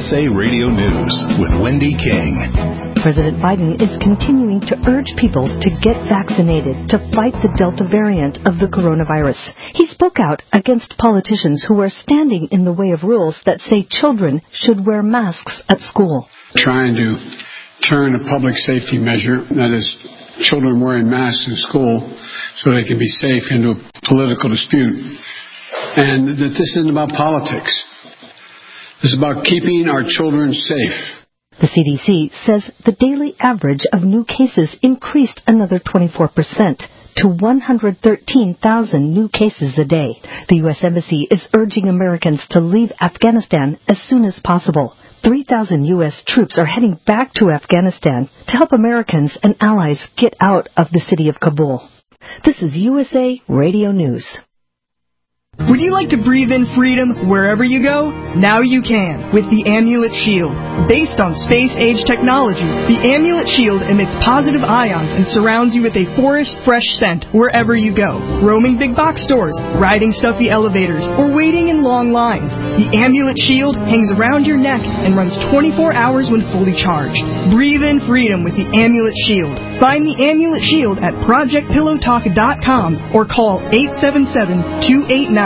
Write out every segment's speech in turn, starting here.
USA Radio News with Wendy King. President Biden is continuing to urge people to get vaccinated to fight the Delta variant of the coronavirus. He spoke out against politicians who are standing in the way of rules that say children should wear masks at school. Trying to turn a public safety measure, that is, children wearing masks in school so they can be safe, into a political dispute. And that this isn't about politics. This is about keeping our children safe. The CDC says the daily average of new cases increased another 24% to 113,000 new cases a day. The U.S. Embassy is urging Americans to leave Afghanistan as soon as possible. 3,000 U.S. troops are heading back to Afghanistan to help Americans and allies get out of the city of Kabul. This is USA Radio News. Would you like to breathe in freedom wherever you go? Now you can with the Amulet Shield. Based on space-age technology, the Amulet Shield emits positive ions and surrounds you with a forest fresh scent wherever you go. Roaming big box stores, riding stuffy elevators, or waiting in long lines, the Amulet Shield hangs around your neck and runs 24 hours when fully charged. Breathe in freedom with the Amulet Shield. Find the Amulet Shield at ProjectPillowTalk.com or call 877-289-7439.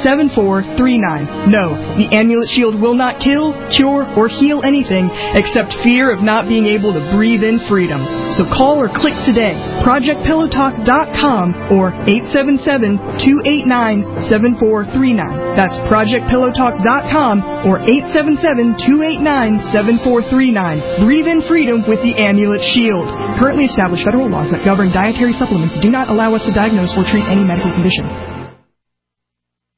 No, the Amulet Shield will not kill, cure, or heal anything except fear of not being able to breathe in freedom. So call or click today, ProjectPillowTalk.com or 877-289-7439. That's ProjectPillowTalk.com or 877-289-7439. Breathe in freedom with the Amulet Shield. Currently established federal laws that govern dietary supplements do not allow us to diagnose or treat any medical condition.